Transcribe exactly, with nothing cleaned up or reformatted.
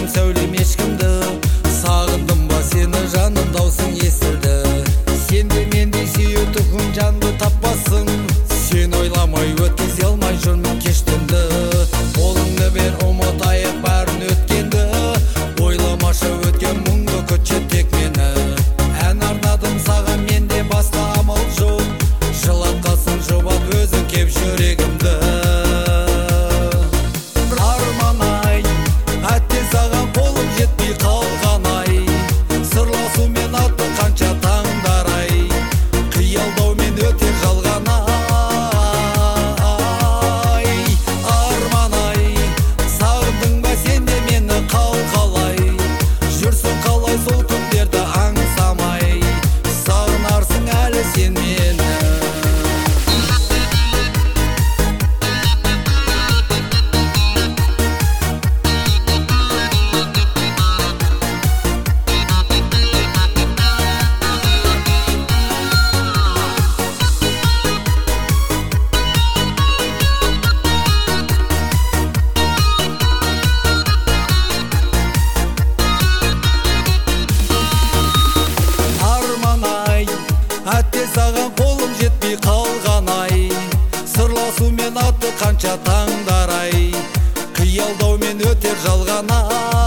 сәулем ешкімді, сағындым ба сені жаным, даусың естілді. Сенде мендей сүйетұғын жанды таппасын, сен ойламай өткізе алмай жүрмін кеш түнді. Қолыңды бер ұмытайық бәрін өткенді, ойламашы өткен мұңды күтші тек мені. Ән арнадым саған менде басқа амал жоқ, жылатқасын жұбат өзің кеп жүрегімді. Арман-ай, әтте саған қолым жетпей қалған-ай, сырласумен атты қанша таңдар-ай, қиялдаумен өтер жалған-ай. Арман-ай, сағындың ба сен де мені қалқалай, жүрсің қалай сол күндерді аңсамай, сағынарсың әлі сен мені. Арман-ай, әтте саған қолым жетпей қалған-ай, сырласумен атты қанша таңдар-ай, қиялдаумен өтер жалған-ай.